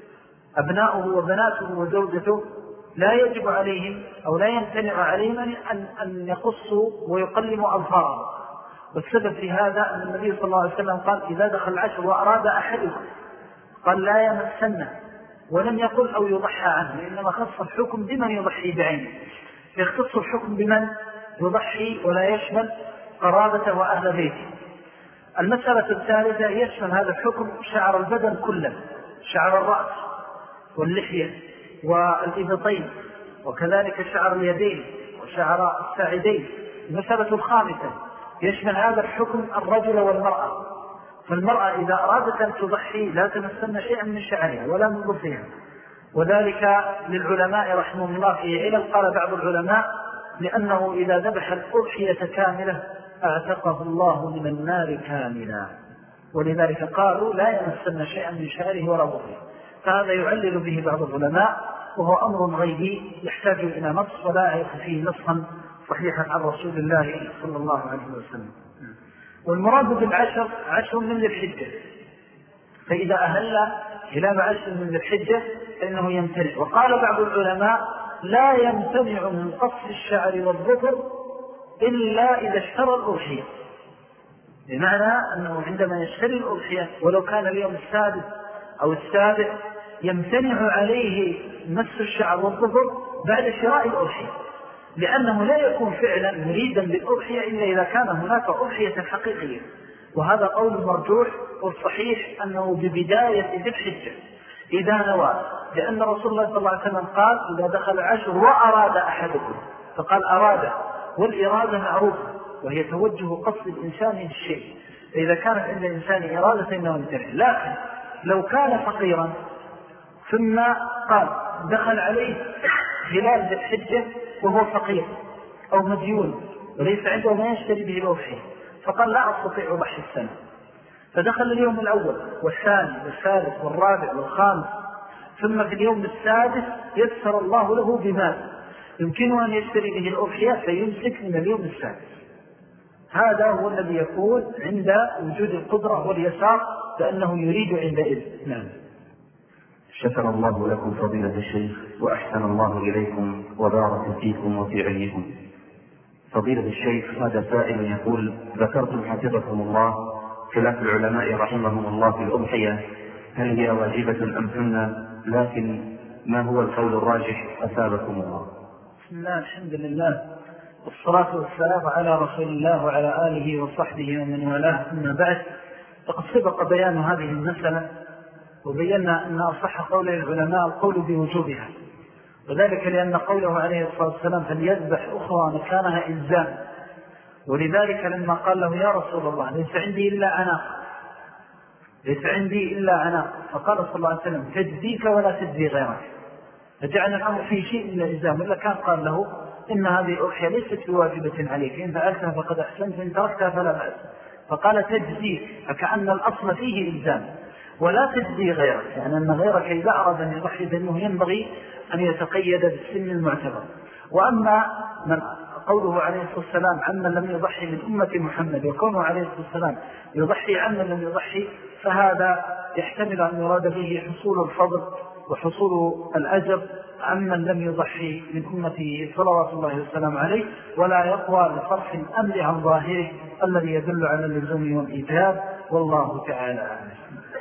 B: أبناؤه وبناته وزوجته لا يجب عليهم أو لا يمتنع عليهم أن يقصوا ويقلموا أظفارهم. والسبب في هذا أن النبي صلى الله عليه وسلم قال إذا دخل العشر وأراد أحدكم قال لا يمسن، ولم يقل أو يضحى عنه، إنما خص الحكم بمن يضحي بعينه، يختص الحكم بمن يضحي ولا يشمل قرابته وأهل بيته. المسألة الثالثة يشمل هذا الحكم شعر البدن كله، شعر الرأس واللحية والإبطين، وكذلك شعر اليدين وشعر الساعدين. المسألة الخامسة يشمل هذا الحكم الرجل والمرأة، فالمرأة إذا أرادت أن تضحي لا تمسن شيئا من شعرها ولا من ظفرها، وذلك للعلماء رحمهم الله في علم. قال بعض العلماء لأنه إذا ذبح الأضحية كاملة أعتقه الله من النار كاملا، ولذلك قالوا لا يمسن شيئا من شعره ولا ظفره. فهذا يعلل به بعض العلماء، وهو أمر غيبي يحتاج إلى نص ولا يعرف فيه نصا صحيحا عن رسول الله صلى الله عليه وسلم. والمراد بالعشر عشر من ذي الحجة، فإذا أهل خلال عشر من ذي الحجة فإنه يمتنع. وقال بعض العلماء لا يمتنع من قص الشعر والظفر إلا إذا اشترى الأضحية، بمعنى أنه عندما يشتري الأضحية ولو كان اليوم السادس أو السابع يمتنع عليه مس الشعر والظفر بعد شراء الأضحية، لأنه لا يكون فعلا مريدا بالأضحية إلا إذا كان هناك أضحية حقيقية. وهذا قول مرجوح، والصحيح أنه ببداية ذي الحجة إذا نوى، لأن رسول الله صلى الله عليه وسلم قال إذا دخل العشر وأراد أحدكم، فقال أراد، والإرادة معروفة وهي توجه قصد الإنسان للشيء، فإذا كانت عند الإنسان إرادة فإنه يمتنع. لكن لو كان فقيرا ثم قال دخل عليه خلال ذي الحجة وهو فقير أو مديون وليس عنده ما يشتري به الأضحية، فقال لا أستطيع ضحي السنة، فدخل اليوم الأول والثاني والثالث والرابع والخامس، ثم في اليوم السادس يسر الله له بمال يمكنه أن يشتري به الأضحية فيمسك من اليوم السادس. هذا هو الذي يكون عند وجود القدرة واليسار، لأنه يريد عندئذ. نعم.
A: شكر الله لكم فضيلة الشيخ وأحسن الله إليكم وبارك فيكم وفي علمكم. فضيلة الشيخ، هذا سائل يقول: ذكرتم حفظكم الله خلاف العلماء رحمهم الله في الأضحية، هل هي واجبة أم سنة؟ لكن ما هو القول الراجح أثابكم الله؟
B: بسم الله، الحمد لله، والصلاة والسلام على رسول الله وعلى آله وصحبه ومن والاه. أما بعد، فقد سبق بيان هذه المسألة وبينا أن أصح قول العلماء القول بوجوبها، وذلك لأن قوله عليه الصلاة والسلام فليذبح أخرى مكانها إلزام، ولذلك لما قال له يا رسول الله ليس عندي إلا عناق ليس عندي إلا عناق. فقال صلى الله عليه وسلم تجزيك ولا تجزي غيرك، فجعل الأمر في شيء من الإلزام، إلا كان قال له إن هذه الأضحية ليست بواجبة عليك، إن فعلتها فقد أحسنت، إن تركتها فلا بأس. فقال تجزيك، فكأن الأصل فيه إلزام، ولا تجزي غيرك، يعني أن غيرك إذا أراد أن يضحي فإنه ينبغي أن يتقيد بالسن المعتبر. وأما من قوله عليه الصلاة والسلام عمن لم يضحي من أمة محمد، وكونه عليه الصلاة والسلام يضحي عمن لم يضحي، فهذا يحتمل أن يراد به حصول الفضل وحصول الأجر عمن لم يضحي من أمته صلوات الله والسلام عليه، ولا يقوى لصرف الأمر عن ظاهره الذي يدل على اللزوم والإيجاب، والله تعالى أعلم.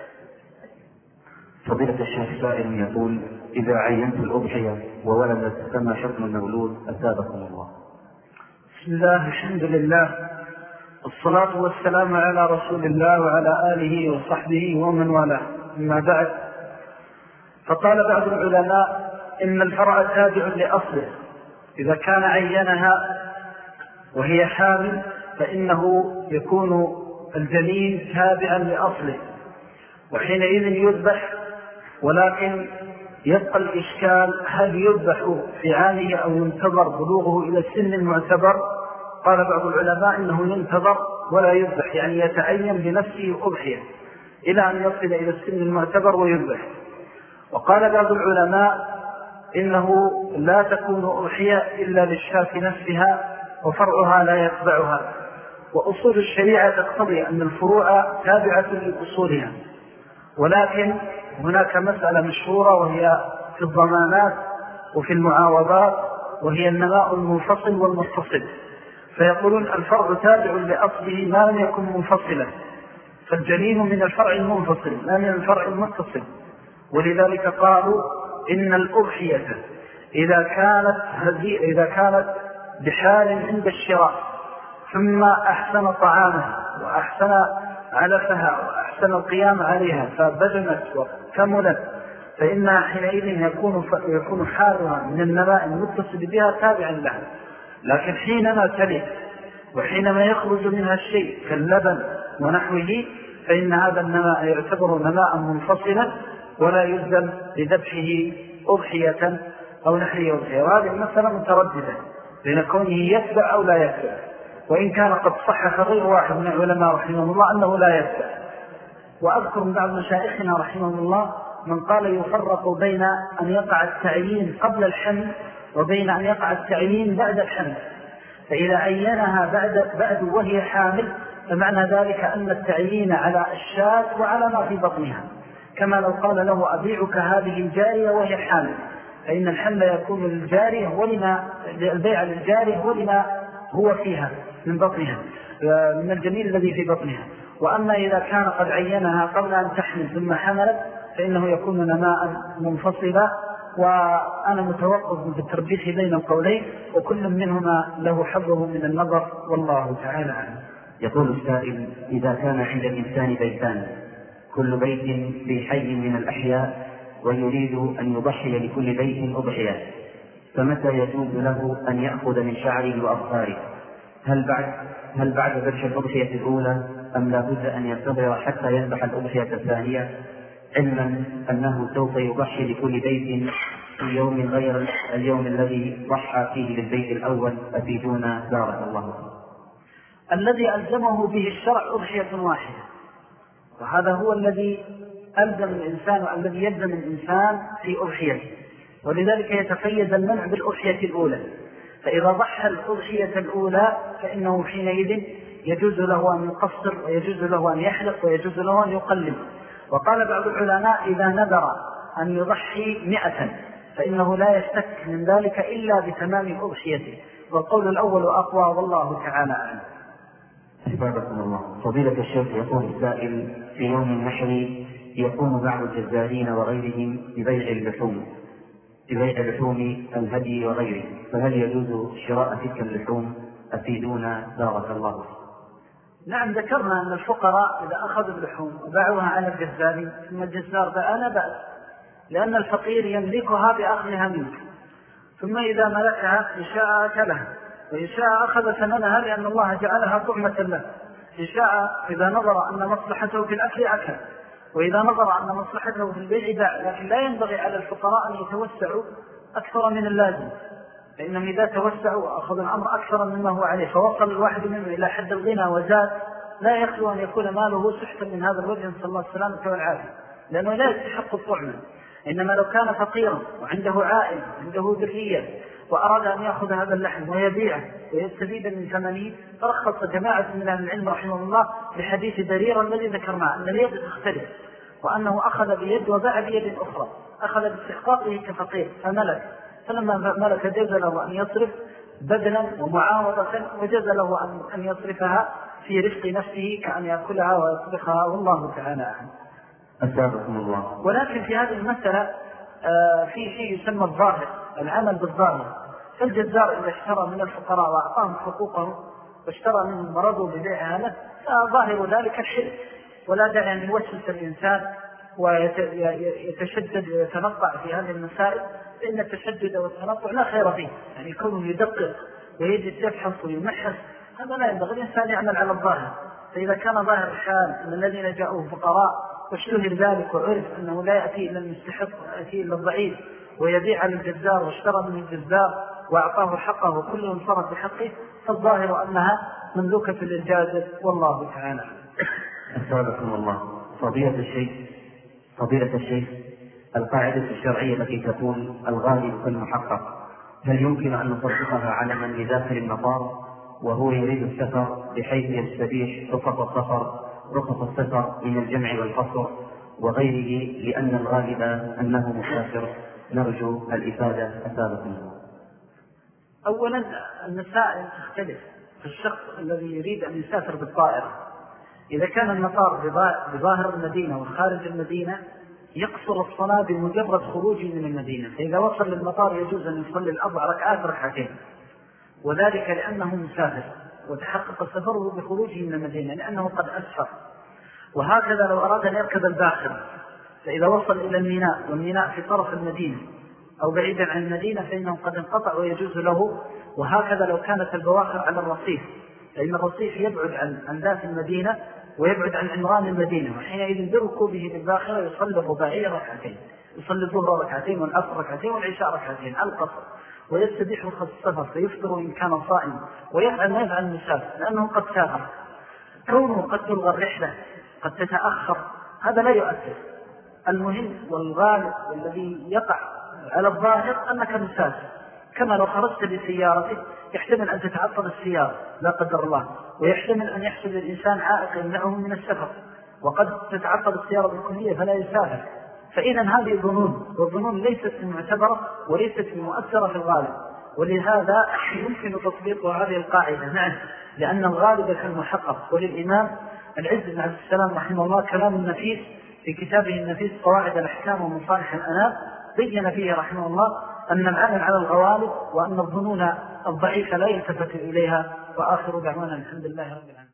A: فضيلة الشيخ سائل يقول: إذا عينت الأضحية وولدت تسمى حكم المولود أثابكم الله.
B: بسم الله، الحمد لله، الصلاة والسلام على رسول الله وعلى آله وصحبه ومن والاه. أما بعد، فقال بعض العلماء إن الفرع تابع لأصله، إذا كان عينها وهي حامل فإنه يكون الجنين تابعا لأصله، وحينئذ يذبح. ولكن يبقى الإشكال: هل يذبح في عامه أو ينتظر بلوغه إلى السن المعتبر؟ قال بعض العلماء إنه ينتظر ولا يذبح، يعني يتعين بنفسه أضحية إلى أن يصل إلى السن المعتبر ويذبح. وقال بعض العلماء إنه لا تكون أضحية إلا للشاة نفسها وفرعها لا يتبعها. وأصول الشريعة تقتضي أن الفروع تابعة لأصولها، ولكن هناك مسألة مشهورة وهي في الضمانات وفي المعاوضات، وهي النماء المنفصل والمتصل. فيقولون الفرع تابع لأصله ما لم يكن منفصلا، فالجنين من الفرع المنفصل لا من الفرع المتصل. ولذلك قالوا إن الأضحية إذا كانت بحال عند الشراء ثم أحسن طعامها وأحسن علفها وأحسن القيام عليها فبدنت وكملت، فإنها حينئذ يكون حالها من النماء المتصل بها تابعا لها. لكن حينما تلد وحينما يخرج منها الشيء كاللبن ونحوه، فإن هذا النماء يعتبر نماء منفصلا ولا يلزم لذبحه أضحية أو نحوه أضحية. وهذه المسألة مترددة بين كونه يتبع أو لا يتبع، وإن كان قد صحح غير واحد من العلماء رحمه الله أنه لا يتبع. وأذكر من بعض مشايخنا رحمه الله من قال يفرق بين أن يقع التعيين قبل الحمل وبين أن يقع التعيين بعد الحمل. فإذا عينها بعد وهي حامل فمعنى ذلك أن التعيين على الشاة وعلى ما في بطنها، كما لو قال له أبيعك هذه الجارية وهي حامل، فإن الحمل يكون للجارية ولما البيع للجارية ولما هو فيها من بطنها من الجنين الذي في بطنها. وأما إذا كان قد عينها قبل أن تحمل ثم حملت فإنه يكون نماء منفصلا. وأنا متوقف بالترجيح بين القولين، وكل منهما له حظه من النظر، والله تعالى عنه.
A: يقول السائل: إذا كان عند الإنسان بيتان، كل بيت في حي من الأحياء، ويريد أن يضحي لكل بيت أضحية، فمتى يجوز له أن يأخذ من شعره وأظفاره؟ هل بعد ذبح الأضحية الأولى أم لا بد أن ينتظر حتى يذبح الأضحية الثانية، علما أنه سوف يضحي لكل بيت في يوم غير اليوم الذي ضحى فيه للبيت الأول؟ أفيدونا بارك الله.
B: الذي ألزمه به الشرع أضحية واحدة، وهذا هو الذي ألزم الإنسان والذي يلزم الإنسان في أضحيته، ولذلك يتقيد المنع بالأضحية الأولى. فإذا ضحى الأضحية الأولى فإنه حينئذ يجوز له أن يقصر ويجوز له أن يحلق ويجوز له أن يقلل. وقال بعض العلماء إذا نذر أن يضحي 100 فإنه لا يستك من ذلك إلا بتمام أضحيته، والقول الأول أقوى، والله تعالى أعلم.
A: أحبابكم الله. فضيلة الشيخ يقول السائل: في يوم النحر يقوم بعض الجزارين وغيرهم ببيع لحوم الهدي وغيره، فهل يجوز شراء تلك اللحوم؟ أفيدونا بارك الله.
B: نعم، ذكرنا أن الفقراء إذا أخذوا اللحوم وباعوها على الجزار ثم الجزار باع لا بأس، لأن الفقير يملكها بأخذها منك، ثم إذا ملكها إن شاء أكلها وإن شاء أخذ ثمنها لأن الله جعلها طعمة له، إن شاء إذا نظر أن مصلحته في الأكل أكل، وإذا نظر أن مصلحته في البيع باع، لكن لا ينبغي على الفقراء أن يتوسعوا أكثر من اللازم، فإنهم إذا توسعوا أخذوا الأمر أكثر مما هو عليه، فوصل الواحد منهم إلى حد الغنى وزاد، لا يخلو أن يكون ماله سحتا من هذا الوجه، نسأل الله السلامة والعافية، لأنه لا يستحق الطعم. إنما لو كان فقيرا وعنده عائل وعنده ذرية وأراد أن يأخذ هذا اللحم ويبيعه ويستفيد من ثمنه، فرخص جماعة من أهل العلم رحمه الله بحديث بريرة الذي ذكرناه أن اليد تختلف، وأنه أخذ بيد وباع بيد أخرى، أخذ باستحقاقه كفقير فملك، فلما ملك جاز له أن يصرف بدلا ومعاوضة، وجاز له أن يصرفها في رزق نفسه كأن يأكلها ويطبخها، والله تعالى أعلم.
A: أسابقكم الله.
B: ولكن في هذه المسألة في شيء يسمى الظاهر، العمل بالظاهر. فالجزار إذا اشترى من الفقراء وأعطاهم حقوقهم واشترى منهم مرضوا ببيعها له، فظاهر ذلك الحلف، ولا داعي أن يوسوس الإنسان ويتشدد ويتنطع في هذه المسائل، فإن التشدد والتنطع لا خير فيه، يعني كونه يدقق ويجد يبحث ويمحص، هذا لا ينبغي. الإنسان يعمل على الظاهر، فإذا كان ظاهر الحال أن الذين جاءوا فقراء واشتهر ذلك وعرف أنه لا يأتي إلا المستحق ويأتي إلا الضعيف ويبيع على الجزار واشترى من الجزار وأعطاه حقه وكل انصرف بحقه، فالظاهر أنها مملوكة للجازر، والله تعالى.
A: أسابقكم الله. فضيلة الشيخ، القاعدة الشرعية التي تقول الغالب كالمحقق، هل يمكن أن نطبقها على من بداخل المطار وهو يريد السفر بحيث يستبيح رخص السفر من الجمع والقصر وغيره، لأن الغالب أنه مسافر؟ نرجو الإفادة. أسابقكم الله.
B: أولا المسائل تختلف في الشخص الذي يريد أن يسافر بالطائرة. إذا كان المطار بظاهر المدينة وخارج المدينة يقصر الصلاة بمجرد خروجه من المدينة، فإذا وصل للمطار يجوز أن يصلي الأربع ركعات ركعتين، وذلك لأنه مسافر وتحقق سفره بخروجه من المدينة لأنه قد أسفر. وهكذا لو أراد أن يركب الباخرة، فإذا وصل إلى الميناء والميناء في طرف المدينة أو بعيدا عن المدينة فإنه قد انقطع ويجوز له. وهكذا لو كانت البواخر على الرصيف، فإن الرصيف يبعد عن ذات المدينة ويبعد عن عمران المدينة، وحينئذ بركوبه بالباخرة يصلي الرباعية ركعتين، يصلي الظهر ركعتين والعصر ركعتين والعشاء ركعتين على القصر، ويستبيح رخص السفر فيفطر إن كان صائم، ويفعل ما يفعل المسافر لأنه قد سافر. كونه قد تلغى الرحلة قد تتأخر هذا لا يؤثر. المهم والغالب والذي يقع على الظاهر أنك مسافر، كما لو خرجت بسيارتك يحتمل أن تتعطل السيارة لا قدر الله، ويحتمل أن يحصل للإنسان عائق يمنعه من السفر، وقد تتعطل السيارة بالكلية فلا يسافر. فإذا هذه ظنون، والظنون ليست معتبرة وليست مؤثرة في الغالب، ولهذا يمكن تطبيق هذه القاعدة. نعم، لأن الغالب كالمحقق. وللإمام العز بن عبد السلام رحمه الله كلام النفيس في كتابه النفيس قواعد الأحكام ومصالح الأنام، بين فيه رحمه الله أن العمل على الغوالب وأن الظنون الضعيفة لا يلتفت إليها. وآخر دعوانا الحمد لله رب العالمين.